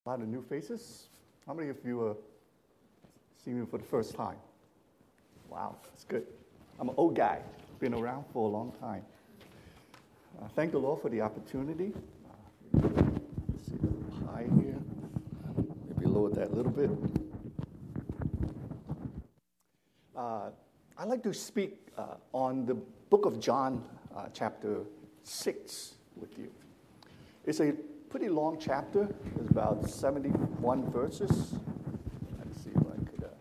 A lot of new faces. How many of you are seeing me for the first time? Wow, that's good. I'm an old guy, been around for a long time. Thank the Lord for the opportunity. Let's see the pie here. Maybe lower that a little bit. I'd like to speak on the book of John, chapter 6 with you. It's a pretty long chapter. It's about 71 verses. Let's see if I could...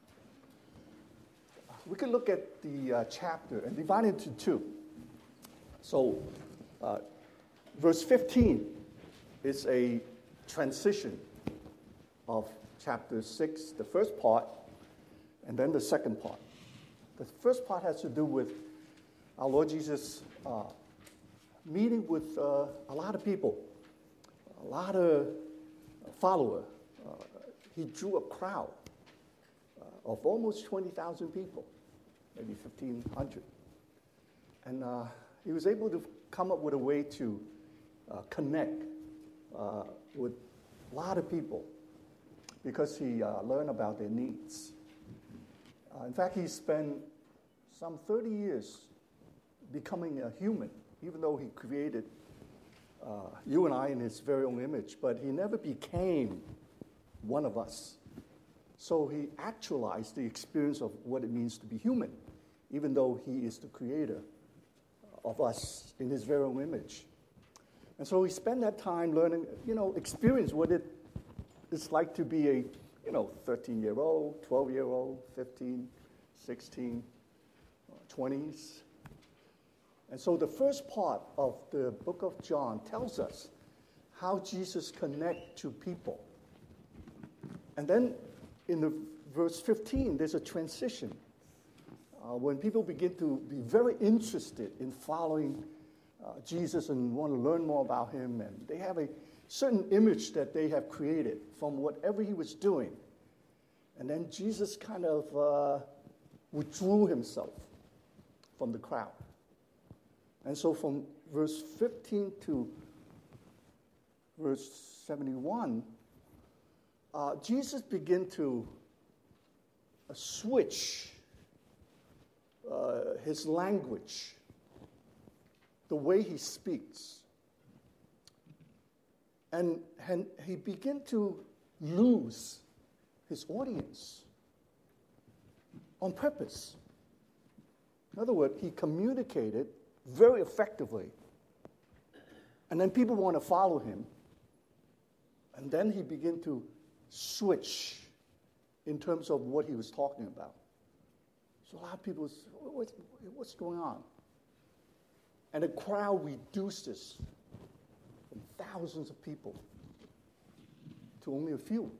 we could look at the chapter and divide it into two. So, verse 15 is a transition of chapter 6, the first part, and then the second part. The first part has to do with our Lord Jesus meeting with a lot of people, a lot of followers. He drew a crowd of almost 20,000 people, maybe 1,500. And he was able to come up with a way to connect with a lot of people because he learned about their needs. In fact, he spent some 30 years becoming a human, even though he created you and I in his very own image, but he never became one of us. So he actualized the experience of what it means to be human, even though he is the creator of us in his very own image. And so he spent that time learning, experience what it's like to be a 13-year-old, 12-year-old, 15, 16, 20s. And so the first part of the book of John tells us how Jesus connects to people. And then in the verse 15, there's a transition. When people begin to be very interested in following Jesus and want to learn more about him, and they have a certain image that they have created from whatever he was doing. And then Jesus kind of withdrew himself from the crowd. And so from verse 15 to verse 71, Jesus began to switch his language, the way he speaks. And he began to lose his audience on purpose. In other words, he communicated very effectively. And then people want to follow him. And then he began to switch in terms of what he was talking about. So a lot of people say, what's going on? And the crowd reduces from thousands of people to only a few.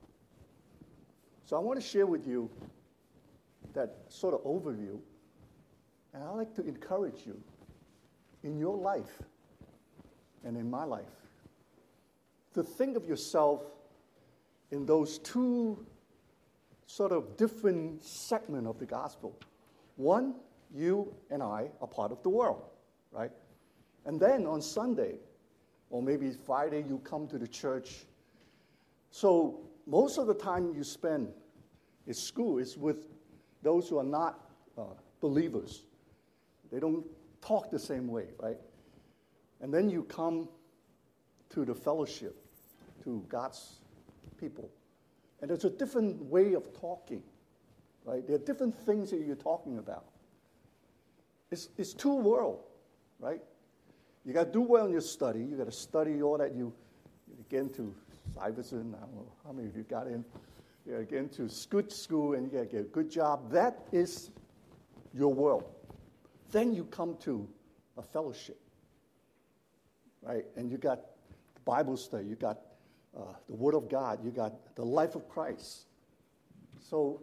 So I want to share with you that sort of overview. And I'd like to encourage you in your life and in my life to think of yourself in those two sort of different segments of the gospel. One, you and I are part of the world, right? And then on Sunday, or maybe Friday, you come to the church. So most of the time you spend in school is with those who are not believers. They don't talk the same way, right? And then you come to the fellowship, to God's people. And there's a different way of talking, right? There are different things that you're talking about. It's two worlds, right? You got to do well in your study. You got to study all that you get into Stuyvesant. I don't know how many of you got in. You got to get into good school and you got to get a good job. That is your world. Then you come to a fellowship, right? And you got the Bible study. You got the Word of God. You got the life of Christ. So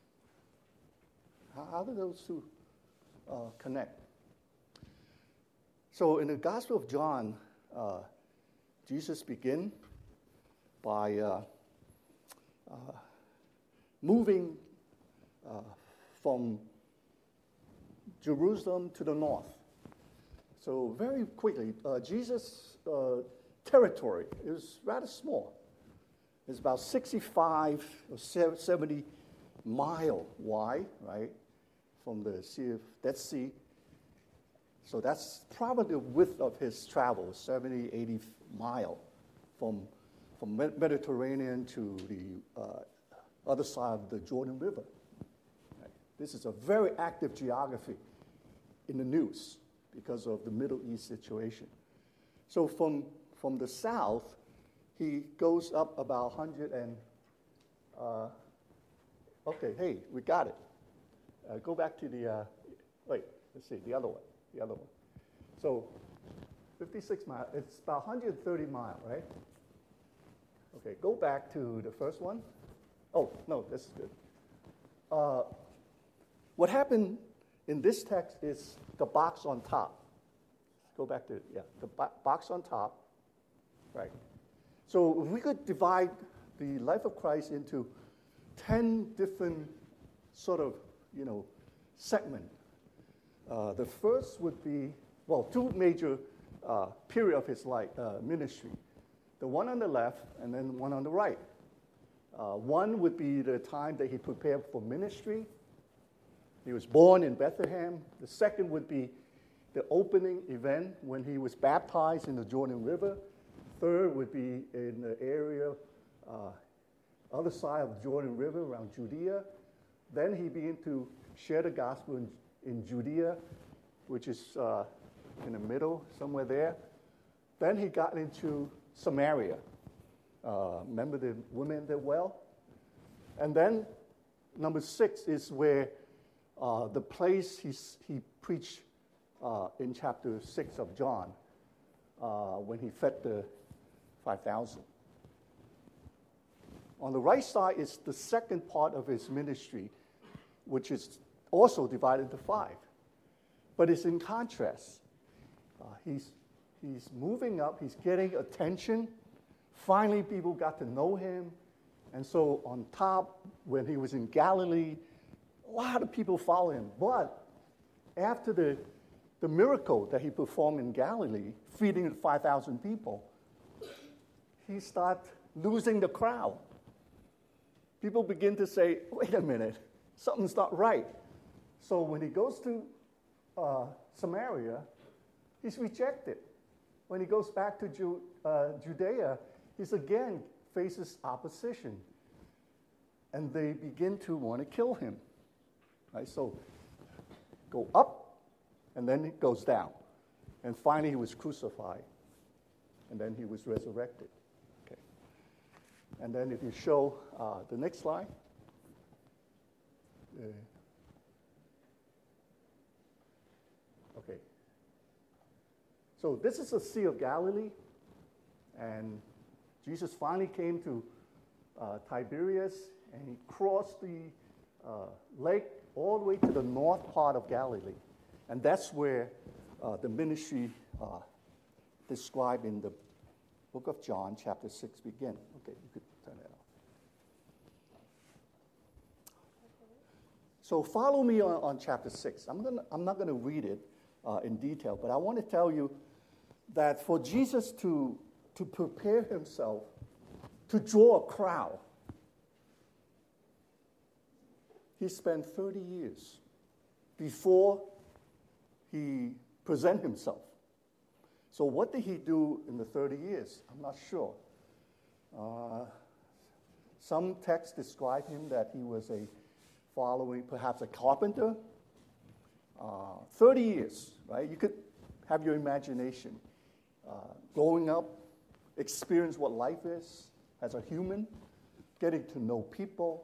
how do those two connect? So in the Gospel of John, Jesus began by moving from Jerusalem to the north. So very quickly, Jesus' territory is rather small. It's about 65 or 70 mile wide, right, from the Dead Sea. So that's probably the width of his travel, 70, 80 mile from Mediterranean to the other side of the Jordan River. Right? This is a very active geography in the news because of the Middle East situation. So from the south, he goes up about 100 and, okay, hey, we got it. Go back to the, let's see, the other one. So 56 miles, it's about 130 miles, right? Okay, go back to the first one. Oh, no, this is good. What happened in this text is the box on top. Go back to, the box on top, right? So if we could divide the life of Christ into 10 different sort of, segments. The first would be, two major period of his life, ministry. The one on the left and then one on the right. One would be the time that he prepared for ministry. He was born in Bethlehem. The second would be the opening event when he was baptized in the Jordan River. Third would be in the area, other side of the Jordan River around Judea. Then he began to share the gospel in Judea, which is in the middle, somewhere there. Then he got into Samaria. Remember the women that well? And then number 6 is where the place he preached in chapter 6 of John when he fed the 5,000. On the right side is the second part of his ministry, which is also divided into 5. But it's in contrast. He's moving up. He's getting attention. Finally, people got to know him. And so on top, when he was in Galilee, a lot of people follow him. But after the miracle that he performed in Galilee, feeding 5,000 people, he started losing the crowd. People begin to say, wait a minute, something's not right. So when he goes to Samaria, he's rejected. When he goes back to Judea, he again faces opposition. And they begin to want to kill him. Right? So go up, and then it goes down. And finally, he was crucified. And then he was resurrected. Okay. And then if you show the next slide. Okay. So this is the Sea of Galilee. And Jesus finally came to Tiberias, and he crossed the lake all the way to the north part of Galilee. And that's where the ministry described in the book of John, chapter 6, begin. Okay, you could turn that off. So follow me on chapter 6. I'm not going to read it in detail, but I want to tell you that for Jesus to prepare himself to draw a crowd, he spent 30 years before he presented himself. So what did he do in the 30 years? I'm not sure. Some texts describe him that he was perhaps a carpenter. 30 years, right? You could have your imagination. Growing up, experience what life is as a human, getting to know people.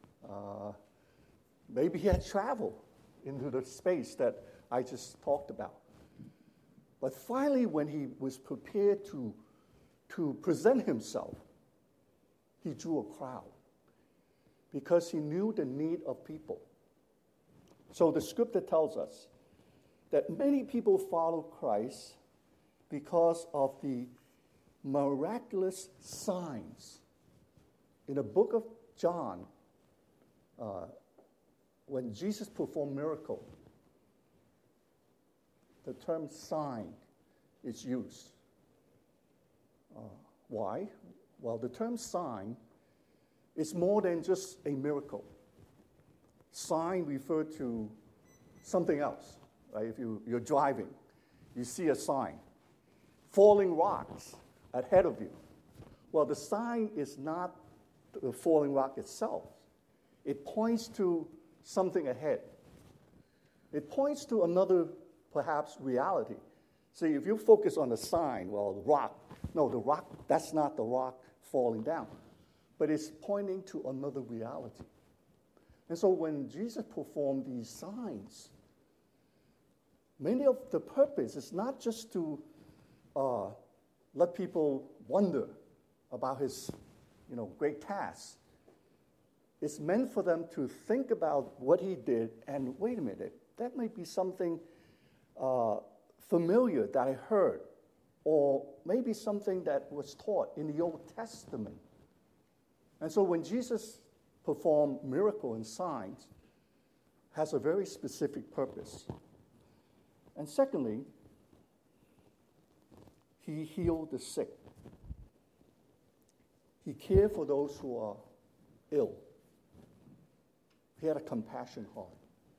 Maybe he had traveled into the space that I just talked about. But finally, when he was prepared to present himself, he drew a crowd because he knew the need of people. So the scripture tells us that many people follow Christ because of the miraculous signs. In the book of John, when Jesus performed miracles, the term sign is used. Why? Well, the term sign is more than just a miracle. Sign refers to something else, right? If you're driving, you see a sign. Falling rocks ahead of you. Well, the sign is not the falling rock itself. It points to something ahead. It points to another, perhaps, reality. See, if you focus on the sign, well, the rock, no, the rock, that's not the rock falling down. But it's pointing to another reality. And so when Jesus performed these signs, many of the purpose is not just to let people wonder about his, great task. It's meant for them to think about what he did and wait a minute, that might be something familiar that I heard, or maybe something that was taught in the Old Testament. And so when Jesus performed miracle and signs, has a very specific purpose. And secondly, he healed the sick. He cared for those who are ill. He had a compassion heart.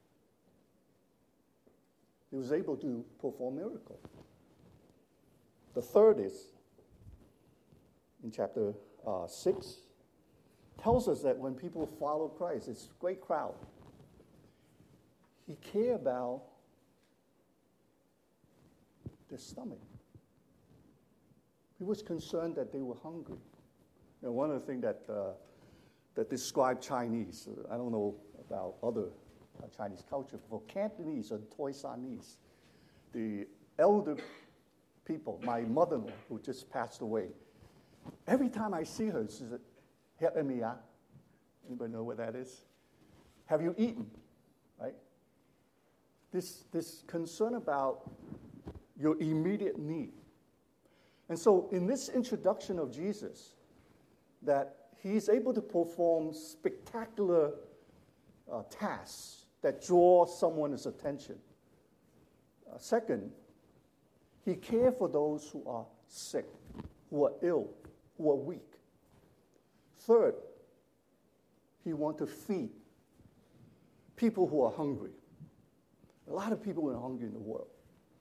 He was able to perform miracles. The third is, in chapter 6, tells us that when people follow Christ, it's a great crowd. He cared about their stomach. He was concerned that they were hungry. One of the things that describe Chinese, I don't know about other Chinese culture, for Cantonese or Toisanese, the elder people, my mother-in-law who just passed away, every time I see her, she said, "Help me out." Anybody know what that is? Have you eaten? Right? This concern about your immediate need. And so in this introduction of Jesus, that he's able to perform spectacular tasks that draw someone's attention. Second, he cared for those who are sick, who are ill, who are weak. Third, he wants to feed people who are hungry. A lot of people are hungry in the world.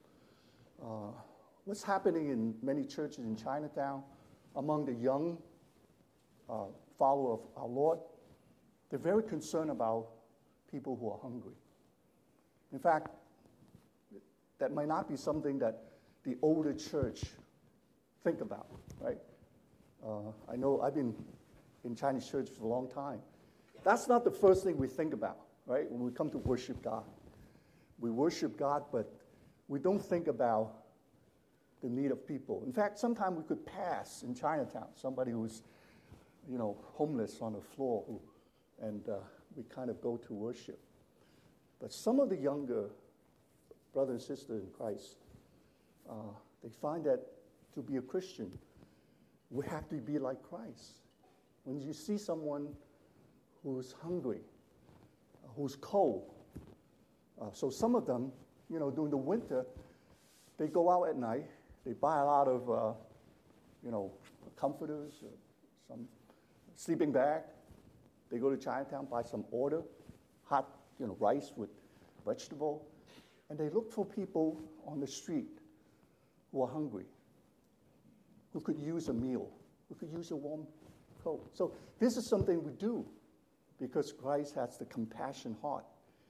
What's happening in many churches in Chinatown among the young followers of our Lord, they're very concerned about people who are hungry. In fact, that might not be something that the older church think about, right? I know I've been in Chinese church for a long time. That's not the first thing we think about, right? When we come to worship God. We worship God, but we don't think about the need of people. In fact, sometimes we could pass in Chinatown somebody who's, homeless on the floor, and we kind of go to worship. But some of the younger brothers and sisters in Christ, they find that to be a Christian, we have to be like Christ. When you see someone who's hungry, who's cold, so some of them, during the winter, they go out at night, they buy a lot of, comforters, some sleeping bag. They go to Chinatown, buy some order, hot, rice with vegetable, and they look for people on the street who are hungry, who could use a meal, who could use a warm coat. So this is something we do because Christ has the compassion heart.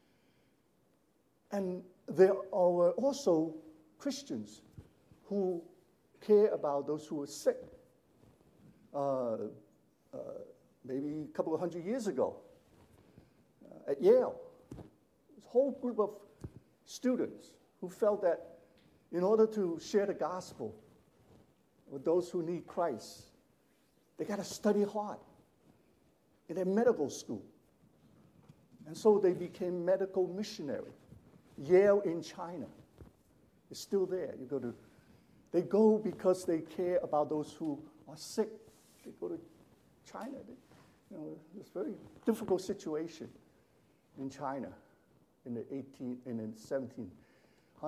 And there are also Christians who care about those who are sick. Maybe a couple of 100 years ago, at Yale, this whole group of students who felt that in order to share the gospel with those who need Christ, they got to study hard in a medical school. And so they became medical missionary. Yale in China is still there. They go because they care about those who are sick. They go to China. It's a very difficult situation in China in the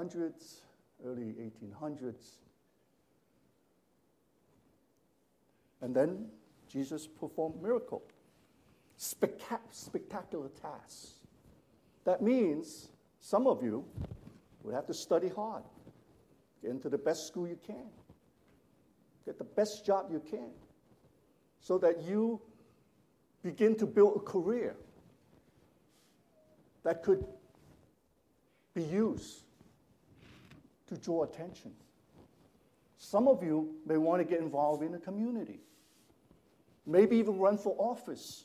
1700s, early 1800s. And then Jesus performed miracle. Spectacular tasks. That means some of you would have to study hard, get into the best school you can, get the best job you can, so that you begin to build a career that could be used to draw attention. Some of you may want to get involved in the community, maybe even run for office,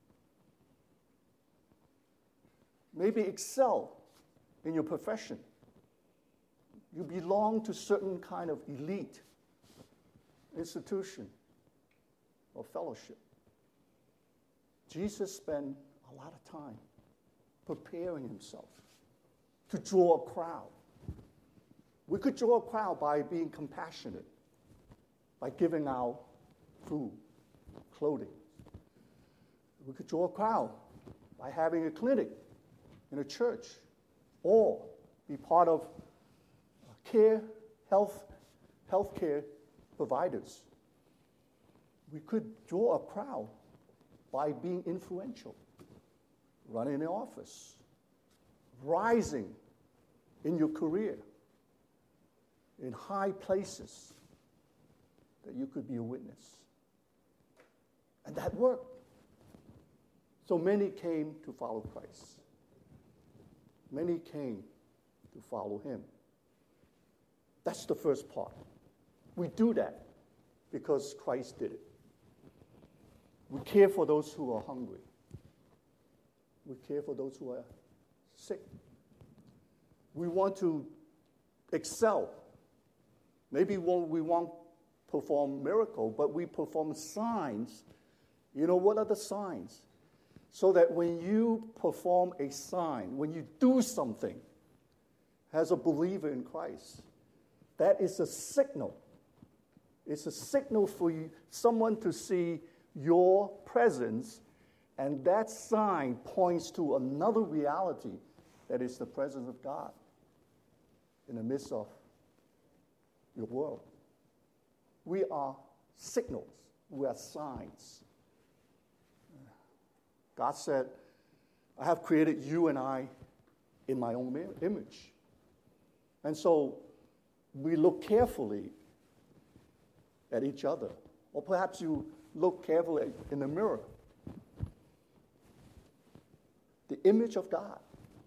maybe excel in your profession. You belong to certain kind of elite institution or fellowship. Jesus spent a lot of time preparing himself to draw a crowd. We could draw a crowd by being compassionate, by giving out food, clothing. We could draw a crowd by having a clinic in a church, or be part of healthcare providers. We could draw a crowd by being influential, running an office, rising in your career, in high places that you could be a witness. And that worked. So many came to follow Christ. Many came to follow him. That's the first part. We do that because Christ did it. We care for those who are hungry. We care for those who are sick. We want to excel. Maybe we won't perform miracle, but we perform signs. You know, what are the signs? So that when you perform a sign, when you do something as a believer in Christ, that is a signal. It's a signal for someone to see your presence, and that sign points to another reality that is the presence of God in the midst of your world. We are signals. We are signs. God said, I have created you and I in my own image. And so we look carefully at each other. Or perhaps you look carefully in the mirror. The image of God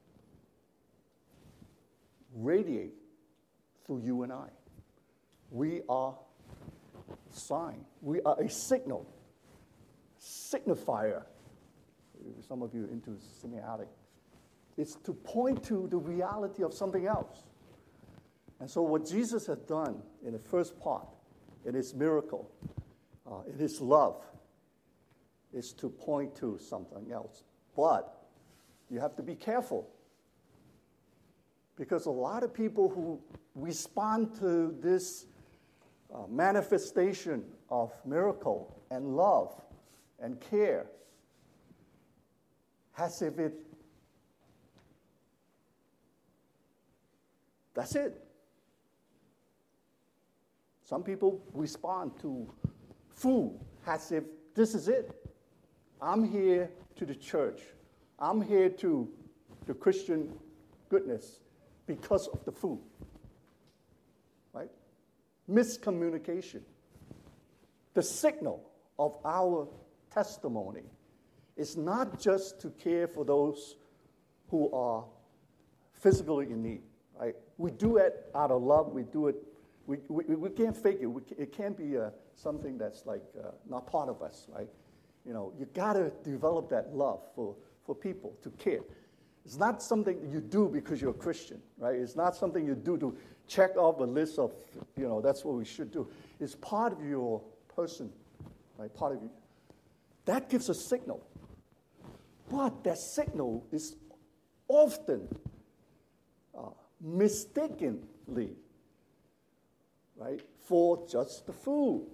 radiates through you and I. We are a sign. We are a signal, signifier. Some of you into semiotic. It's to point to the reality of something else. And so what Jesus had done in the first part, in his miracle, in his love, is to point to something else. But you have to be careful, because a lot of people who respond to this manifestation of miracle and love and care as if that's it. Some people respond to food as if this is it. I'm here to the church. I'm here to the Christian goodness because of the food. Right? Miscommunication. The signal of our testimony is not just to care for those who are physically in need. Right? We do it out of love. We do it. We can't fake it. It can't be something that's like not part of us. Right? You know, you got to develop that love for people, to care. It's not something you do because you're a Christian, right? It's not something you do to check off a list of, that's what we should do. It's part of your person, right? Part of you. That gives a signal. But that signal is often mistakenly, right, for just the food.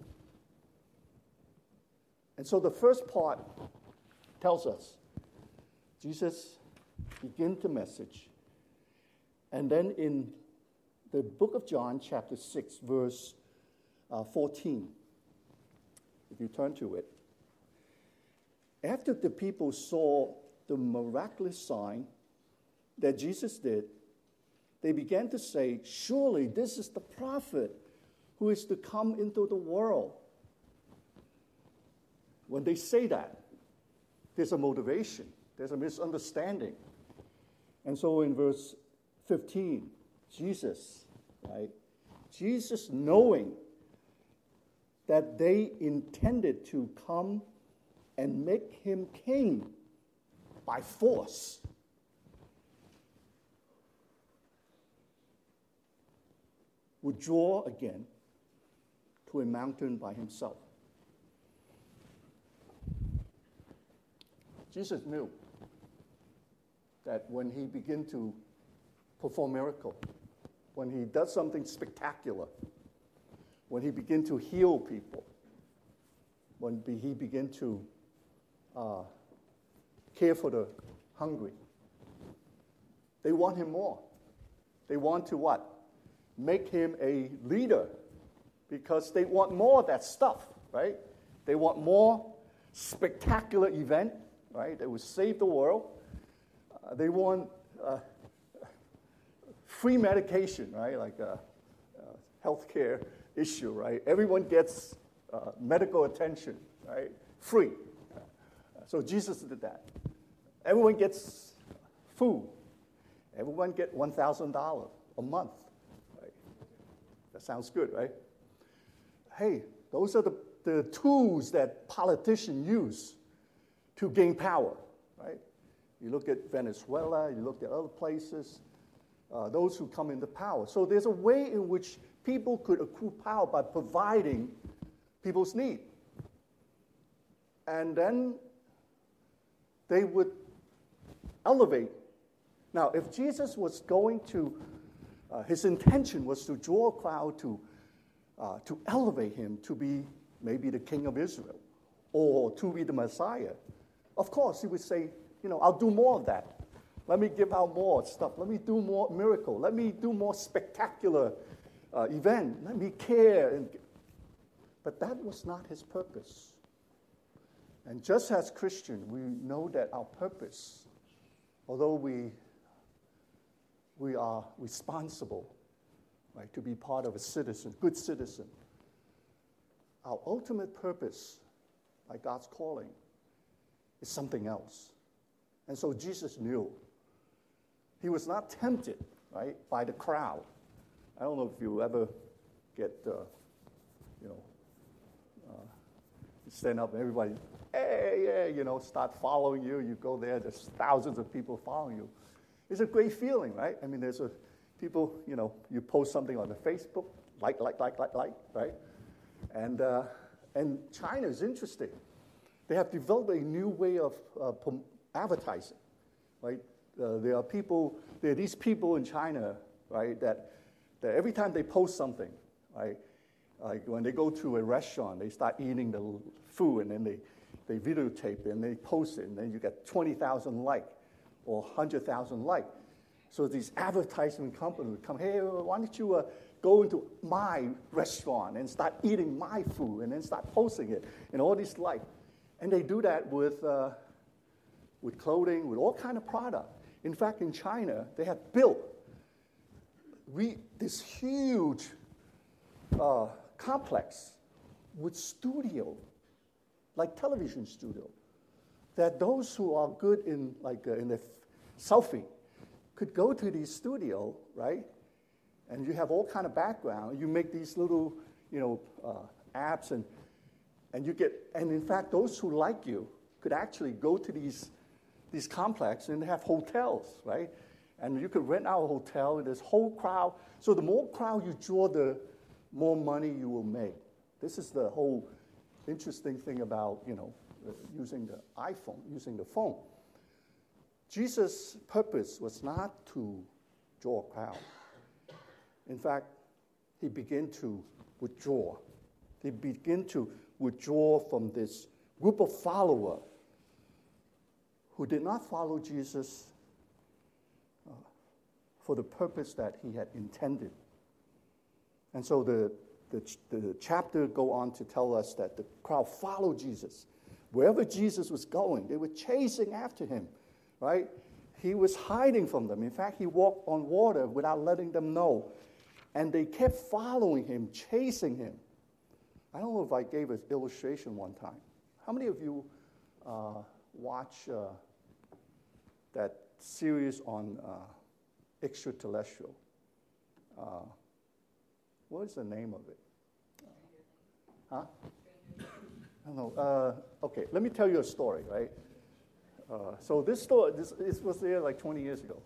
And so the first part tells us Jesus begins the message. And then in the book of John, chapter 6, verse 14, if you turn to it. After the people saw the miraculous sign that Jesus did, they began to say, surely this is the prophet who is to come into the world. When they say that, there's a motivation, there's a misunderstanding. And so in verse 15, Jesus, right? Jesus, knowing that they intended to come and make him king by force, would draw again to a mountain by himself. Jesus knew that when he began to perform miracle, when he does something spectacular, when he began to heal people, when he began to care for the hungry, they want him more. They want to what? Make him a leader, because they want more of that stuff, right? They want more spectacular event, right? That would save the world. They want free medication, right? Like a healthcare issue, right? Everyone gets medical attention, right? Free. So Jesus did that. Everyone gets food. Everyone gets $1,000 a month. Right? That sounds good, right? Hey, those are the tools that politicians use to gain power, right? You look at Venezuela, you look at other places, those who come into power. So there's a way in which people could accrue power by providing people's need. And then they would elevate. Now, if Jesus was going to, his intention was to draw a crowd to elevate him to be maybe the king of Israel or to be the Messiah, of course, he would say, I'll do more of that. Let me give out more stuff. Let me do more miracle. Let me do more spectacular event. Let me care. But that was not his purpose. And just as Christian, we know that our purpose, although we are responsible, right, to be part of a citizen, good citizen, our ultimate purpose, like God's calling, is something else. And so Jesus knew. He was not tempted, right, by the crowd. I don't know if you ever get, stand up and everybody, hey, start following you. You go there's thousands of people following you. It's a great feeling, right? I mean, there's people, you post something on the Facebook, like, right? And China is interesting. They have developed a new way of advertising, right? There are these people in China, right, that every time they post something, right, like when they go to a restaurant, they start eating the food, and then they videotape it, and they post it, and then you get 20,000 likes or 100,000 likes. So these advertisement companies would come, hey, why don't you go into my restaurant and start eating my food, and then start posting it, and all these likes. And they do that with clothing, with all kind of product. In fact, in China, they have built this huge complex with studio, like television studio, that those who are good in the selfie could go to the studio, right? And you have all kind of background. You make these little, apps, and you get. And in fact, those who like you could actually go to these complexes and have hotels, right? And you could rent out a hotel. And this whole crowd. So the more crowd you draw, the more money you will make. This is the whole interesting thing about using the iPhone, using the phone. Jesus' purpose was not to draw a crowd. In fact, he began to withdraw. He began to withdraw from this group of followers who did not follow Jesus for the purpose that he had intended. And so the chapter go on to tell us that the crowd followed Jesus. Wherever Jesus was going, they were chasing after him, right? He was hiding from them. In fact, he walked on water without letting them know. And they kept following him, chasing him. I don't know if I gave an illustration one time. How many of you watch that series on extraterrestrial? What is the name of it? Huh? I don't know. Okay, let me tell you a story, right? So this story, this was there like 20 years ago.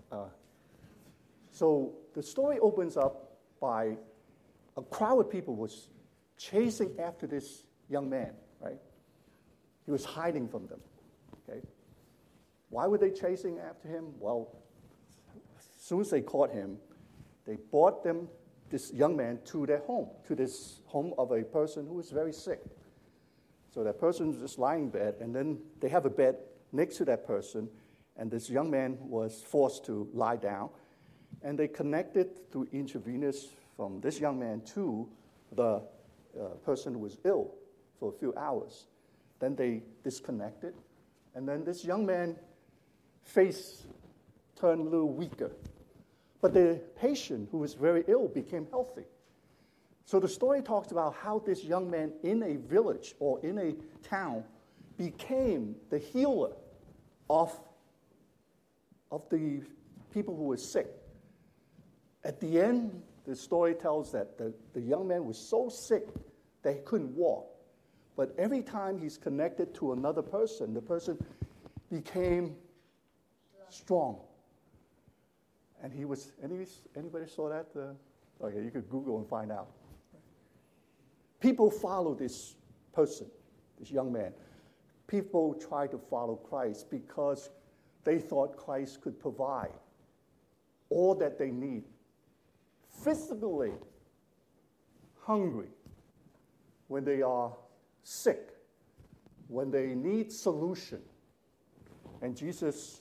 So the story opens up by a crowd of people was chasing after this young man, right? He was hiding from them, okay? Why were they chasing after him? Well, as soon as they caught him, they brought this young man to their home, to this home of a person who was very sick. So that person was just lying in bed, and then they have a bed next to that person, and this young man was forced to lie down, and they connected through intravenous from this young man to the person who was ill for a few hours. Then they disconnected, and then this young man's face turned a little weaker. But the patient who was very ill became healthy. So the story talks about how this young man in a village or in a town became the healer of the people who were sick. At the end, the story tells that the young man was so sick that he couldn't walk. But every time he's connected to another person, the person became strong. And he was, anybody saw that? Okay, you could Google and find out. People follow this person, this young man. People try to follow Christ because they thought Christ could provide all that they need. Physically hungry, when they are sick, when they need solution. And Jesus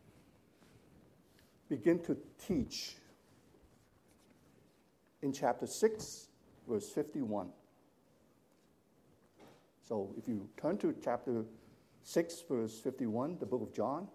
began to teach in chapter 6, verse 51. So if you turn to chapter 6, verse 51, the book of John,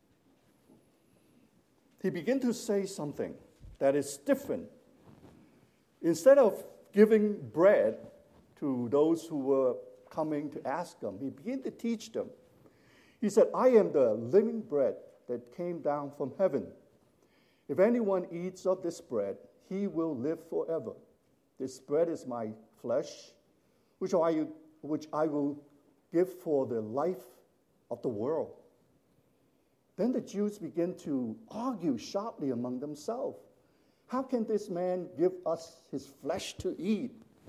he began to say something that is different. Instead of giving bread to those who were coming to ask him, he began to teach them. He said, I am the living bread that came down from heaven. If anyone eats of this bread, he will live forever. This bread is my flesh, which I will give for the life of the world. Then the Jews began to argue sharply among themselves. How can this man give us his flesh to eat?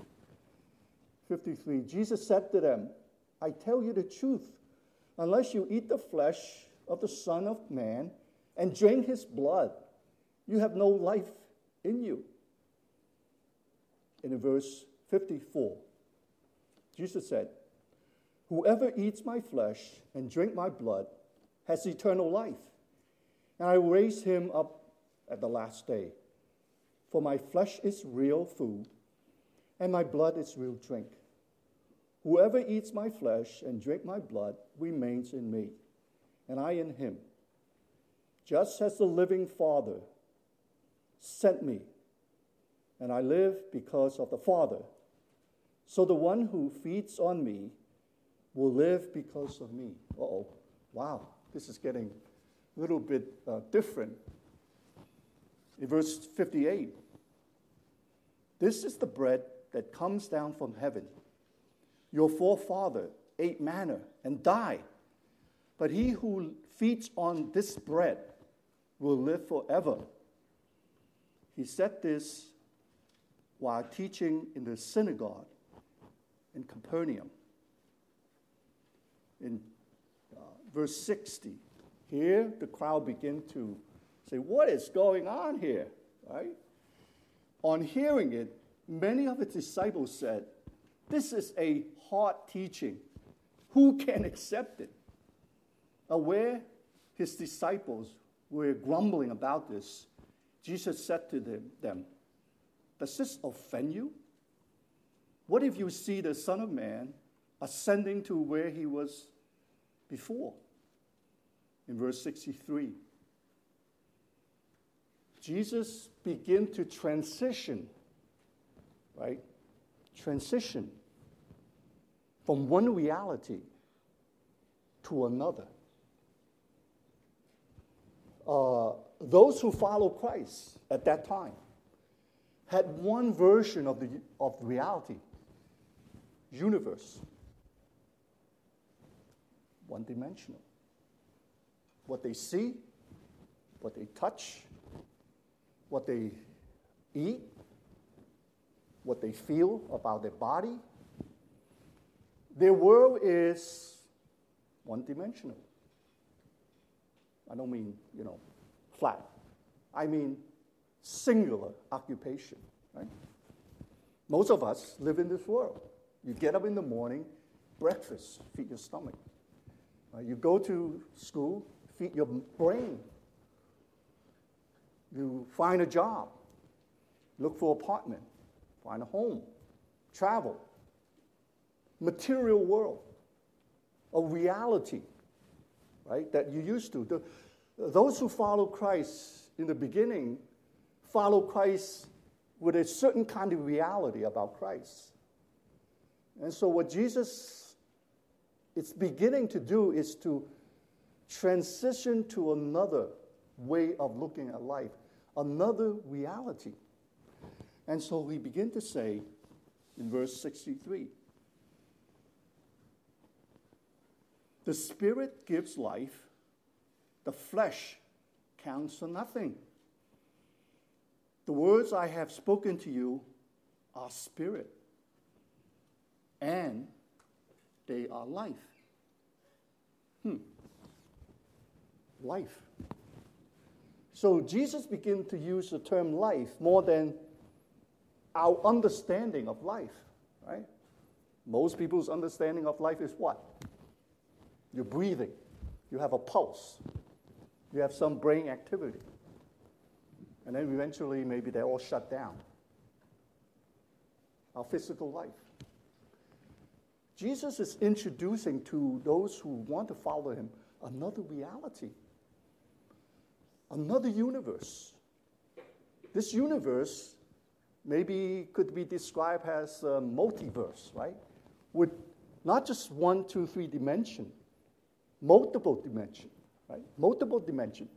53, Jesus said to them, I tell you the truth, unless you eat the flesh of the Son of Man and drink his blood, you have no life in you. In verse 54, Jesus said, whoever eats my flesh and drink my blood has eternal life, and I will raise him up at the last day. For my flesh is real food, and my blood is real drink. Whoever eats my flesh and drink my blood remains in me, and I in him. Just as the living Father sent me, and I live because of the Father, so the one who feeds on me will live because of me. Uh-oh. Wow, this is getting a little bit different. In verse 58, this is the bread that comes down from heaven. Your forefather ate manna and died, but he who feeds on this bread will live forever. He said this while teaching in the synagogue in Capernaum. In verse 60, here the crowd began to say, what is going on here, right? On hearing it, many of his disciples said, this is a hard teaching. Who can accept it? Aware his disciples were grumbling about this, Jesus said to them, does this offend you? What if you see the Son of Man ascending to where he was before? In verse 63, Jesus began to transition, right? Transition from one reality to another. Those who followed Christ at that time had one version of reality, universe, one-dimensional. What they see, what they touch, what they eat, what they feel about their body. Their world is one-dimensional. I don't mean, flat. I mean singular occupation, right? Most of us live in this world. You get up in the morning, breakfast, feed your stomach. You go to school, feed your brain. You find a job, look for an apartment, find a home, travel. Material world, a reality, right, that you used to. Those who follow Christ in the beginning follow Christ with a certain kind of reality about Christ. And so what Jesus is beginning to do is to transition to another way of looking at life, another reality. And so we begin to say in verse 63, the Spirit gives life, the flesh counts for nothing. The words I have spoken to you are spirit, and they are life. Life. So Jesus began to use the term life more than our understanding of life, right? Most people's understanding of life is what? You're breathing. You have a pulse. You have some brain activity. And then eventually, maybe they all shut down. Our physical life. Jesus is introducing to those who want to follow him another reality, another universe. This universe maybe could be described as a multiverse, right? With not just 1, 2, 3 dimension, multiple dimension, right? Multiple dimension.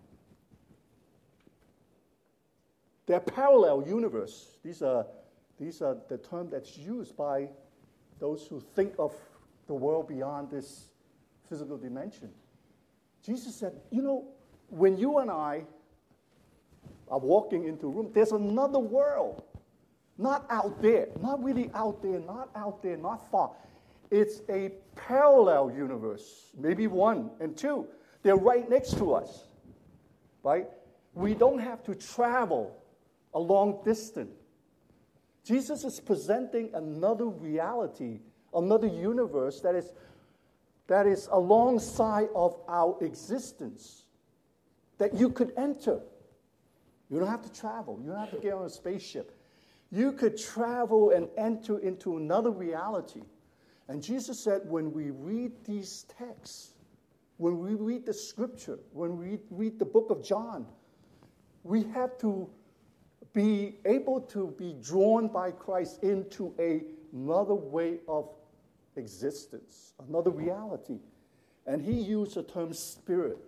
They're parallel universe. These are the term that's used by those who think of the world beyond this physical dimension. Jesus said, when you and I are walking into a room, there's another world. Not out there, not really out there, not far. It's a parallel universe, maybe 1 and 2. They're right next to us, right? We don't have to travel a long distance. Jesus is presenting another reality, another universe that is alongside of our existence, that you could enter. You don't have to travel. You don't have to get on a spaceship. You could travel and enter into another reality. And Jesus said, when we read these texts, when we read the scripture, when we read the book of John, we have to be able to be drawn by Christ into another way of existence, another reality. And he used the term spirit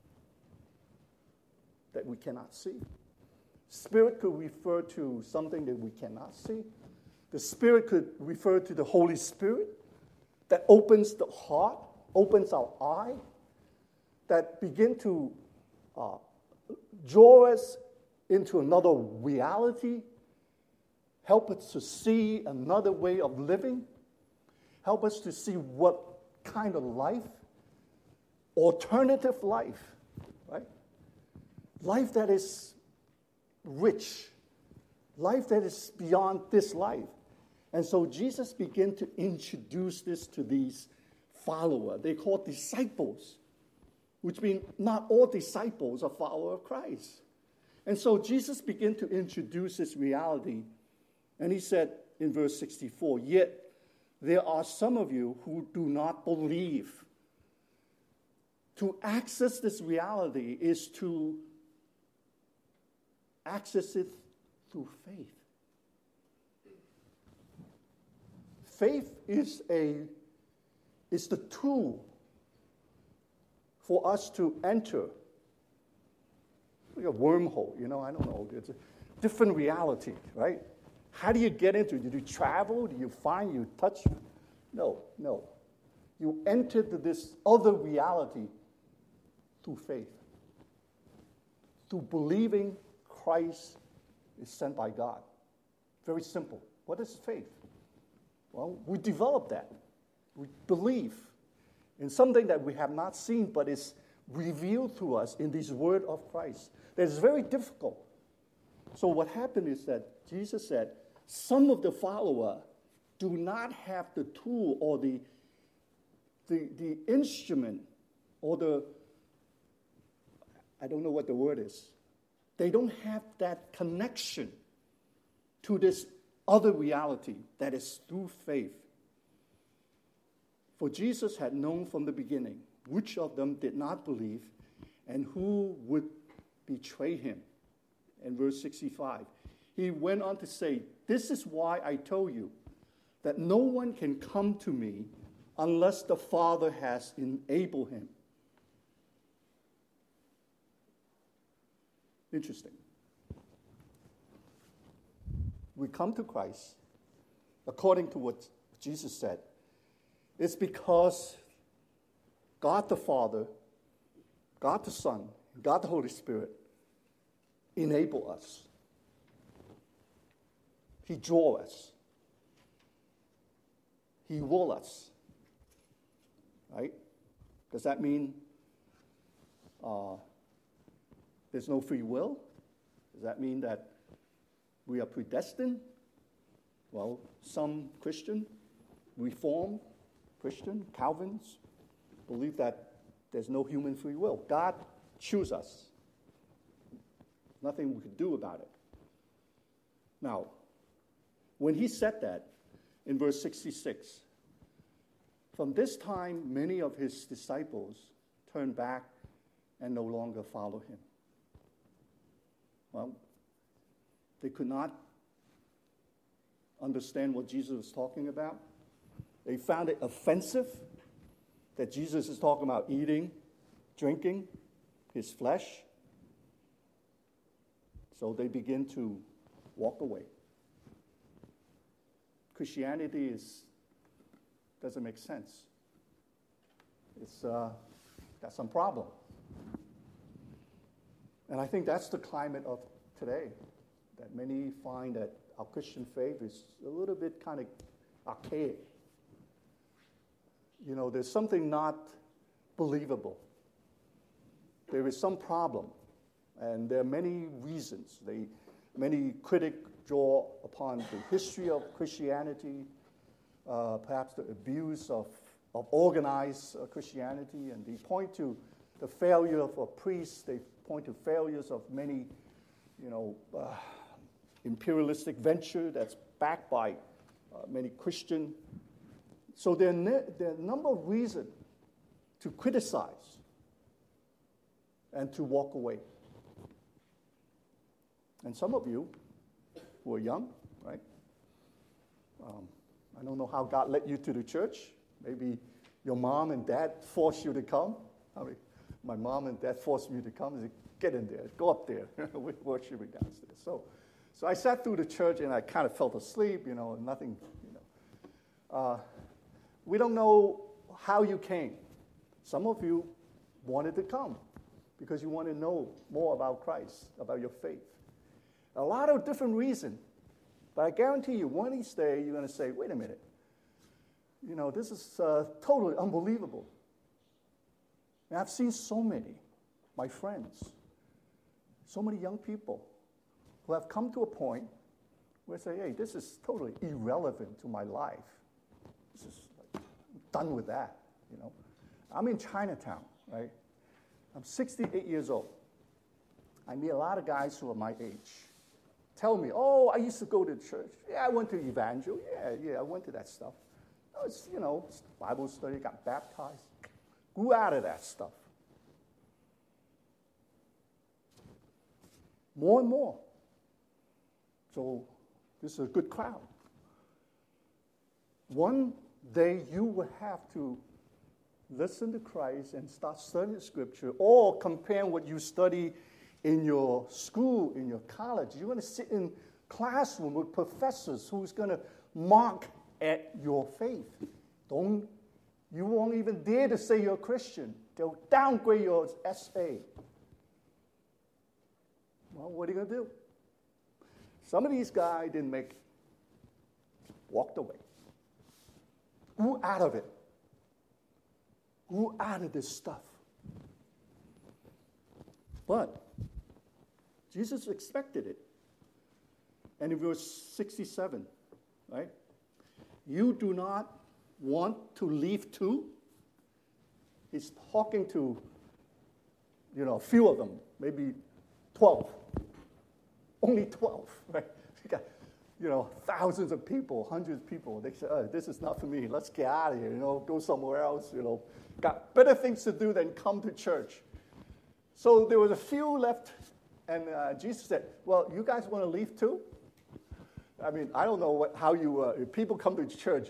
that we cannot see. Spirit could refer to something that we cannot see. The Spirit could refer to the Holy Spirit that opens the heart, opens our eye, that begin to draw us into another reality, help us to see another way of living, help us to see what kind of life, alternative life, right? Life that is rich, life that is beyond this life. And so Jesus began to introduce this to these followers. They called disciples, which means not all disciples are followers of Christ. And so Jesus began to introduce this reality. And he said, in verse 64, yet there are some of you who do not believe. To access this reality is to access it through faith. Faith is the tool for us to enter like a wormhole, I don't know. It's a different reality, right? How do you get into it? Do you travel? Do you find, you touch? No. You enter this other reality through faith, through believing Christ is sent by God. Very simple. What is faith? Well, we develop that. We believe in something that we have not seen, but is revealed to us in this word of Christ. That is very difficult. So what happened is that Jesus said, some of the followers do not have the tool or the instrument or I don't know what the word is. They don't have that connection to this other reality that is through faith. For Jesus had known from the beginning which of them did not believe and who would betray him. In verse 65, he went on to say, this is why I told you that no one can come to me unless the Father has enabled him. Interesting. We come to Christ according to what Jesus said. It's because God the Father, God the Son, God the Holy Spirit enable us. He draw us. He will us. Right? Does that mean there's no free will? Does that mean that we are predestined? Well, some Christian, Reformed Christian, Calvins, believe that there's no human free will. God chooses us. Nothing we could do about it. Now, when he said that in verse 66, from this time many of his disciples turned back and no longer followed him. Well, they could not understand what Jesus was talking about. They found it offensive that Jesus is talking about eating, drinking his flesh. So they begin to walk away. Christianity doesn't make sense. It's got some problem. And I think that's the climate of today, that many find that our Christian faith is a little bit kind of archaic. There's something not believable. There is some problem, and there are many reasons. Many critics draw upon the history of Christianity, perhaps the abuse of organized Christianity, and they point to the failure of a priest. They point to failures of many, imperialistic venture that's backed by many Christian. So there are a number of reasons to criticize and to walk away. And some of you who are young, right? I don't know how God led you to the church. Maybe your mom and dad forced you to come. My mom and dad forced me to come. They said, get in there, go up there. We're worshiping downstairs. So I sat through the church and I kind of fell asleep, nothing, we don't know how you came. Some of you wanted to come because you want to know more about Christ, about your faith. A lot of different reasons. But I guarantee you, one of these days, you're going to say, wait a minute. This is totally unbelievable. And I've seen so many, my friends, so many young people who have come to a point where they say, hey, this is totally irrelevant to my life. This is done with that, I'm in Chinatown, right? I'm 68 years old. I meet a lot of guys who are my age, tell me, oh, I used to go to church. Yeah, I went to Evangel. Yeah, I went to that stuff. It's, Bible study, got baptized. Grew out of that stuff. More and more. So this is a good crowd. One day you will have to listen to Christ and start studying Scripture, or comparing what you study in your school, in your college. You're going to sit in classroom with professors who's going to mock at your faith. You won't even dare to say you're a Christian. They'll downgrade your essay. Well, what are you going to do? Some of these guys didn't make it. Walked away. Grew out of it. Grew out of this stuff. But Jesus expected it. And in verse 67, right? You do not want to leave too? He's talking to, a few of them, maybe 12. Only 12, right? You got, thousands of people, hundreds of people. They say, oh, this is not for me. Let's get out of here, go somewhere else, Got better things to do than come to church. So there was a few left, and Jesus said, well, you guys want to leave too? I mean, I don't know how you, if people come to church,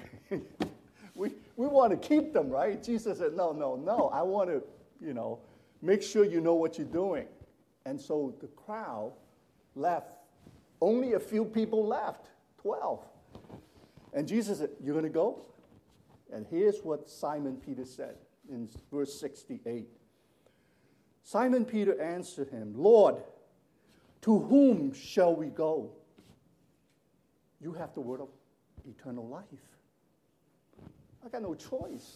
we want to keep them, right? Jesus said, no, I want to, make sure you know what you're doing. And so the crowd left. Only a few people left, 12. And Jesus said, you're going to go? And here's what Simon Peter said in verse 68. Simon Peter answered him, Lord, to whom shall we go? You have the word of eternal life. I got no choice.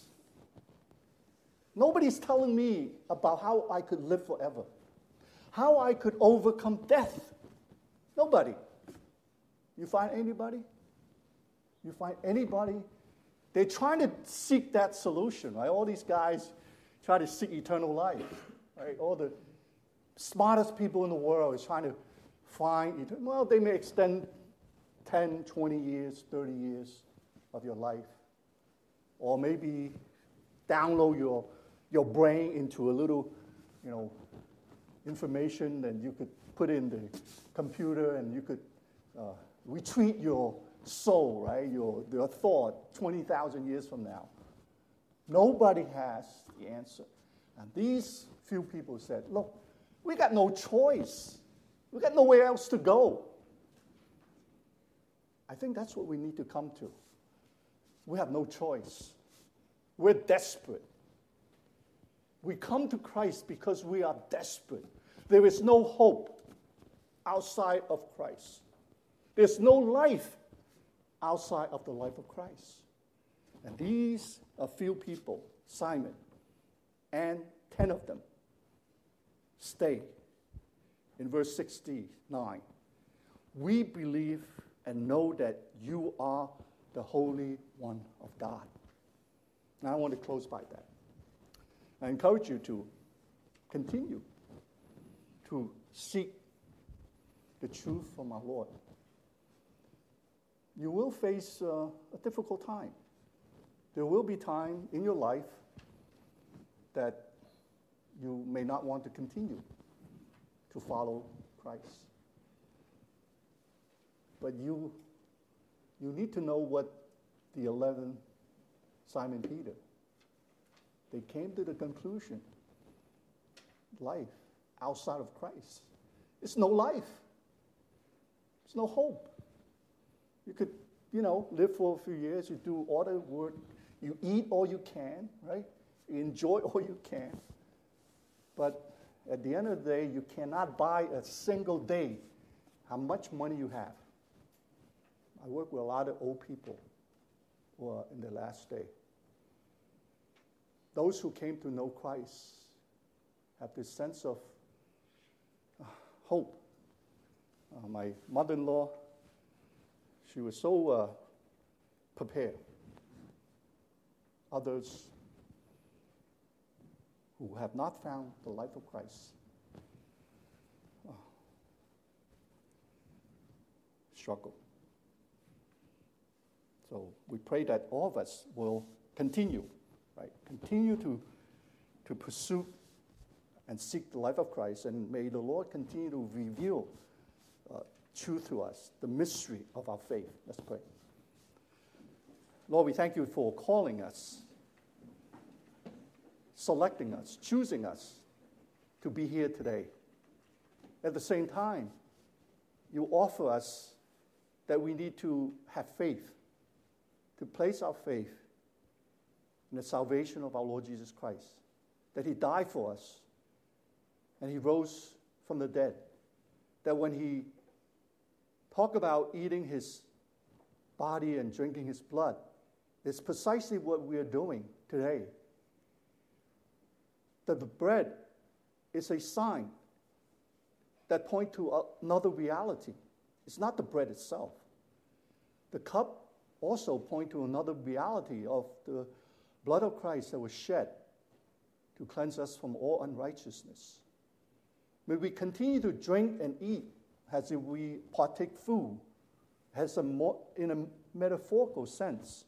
Nobody's telling me about how I could live forever, how I could overcome death. Nobody. You find anybody? You find anybody? They're trying to seek that solution, right? All these guys try to seek eternal life, right? All the smartest people in the world is trying to find eternal. Well, they may extend 10, 20 years, 30 years of your life. Or maybe download your brain into a little, information that you could put in the computer, and you could retreat your soul, right? Your thought 20,000 years from now. Nobody has the answer. And these few people said, look, we got no choice. We got nowhere else to go. I think that's what we need to come to. We have no choice. We're desperate. We come to Christ because we are desperate. There is no hope outside of Christ. There's no life outside of the life of Christ. And these are few people, Simon, and 10 of them, stay. In verse 69, we believe and know that you are the Holy One of God. Now I want to close by that. I encourage you to continue to seek the truth from our Lord. You will face a difficult time. There will be time in your life that you may not want to continue to follow Christ. But you need to know what the 11, Simon Peter, they came to the conclusion, life outside of Christ, it's no life. It's no hope. You could, live for a few years, you do all the work, you eat all you can, right? You enjoy all you can. But at the end of the day, you cannot buy a single day how much money you have. I work with a lot of old people who are in the last day. Those who came to know Christ have this sense of hope. My mother-in-law, she was so prepared. Others who have not found the life of Christ, struggle. So we pray that all of us will continue, right? Continue to pursue and seek the life of Christ, and may the Lord continue to reveal truth to us, the mystery of our faith. Let's pray. Lord, we thank you for calling us, selecting us, choosing us to be here today. At the same time, you offer us that we need to have faith, to place our faith in the salvation of our Lord Jesus Christ, that he died for us and he rose from the dead, that when he talked about eating his body and drinking his blood, it's precisely what we are doing today. That the bread is a sign that points to another reality. It's not the bread itself. The cup also points to another reality of the blood of Christ that was shed to cleanse us from all unrighteousness. May we continue to drink and eat as if we partake food, in a metaphorical sense,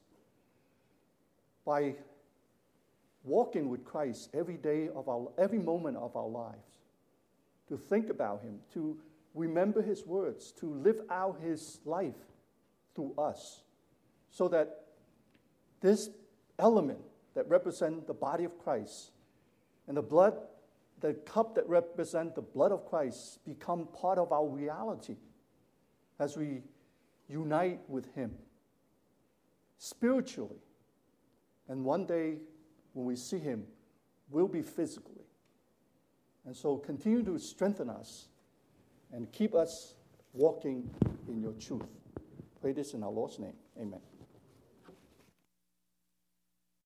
by walking with Christ every moment of our lives, to think about him, to remember his words, to live out his life through us, so that this element that represents the body of Christ and the cup that represents the blood of Christ become part of our reality as we unite with him spiritually. And one day, when we see him, we'll be physically. And so continue to strengthen us and keep us walking in your truth. Pray this in our Lord's name. Amen.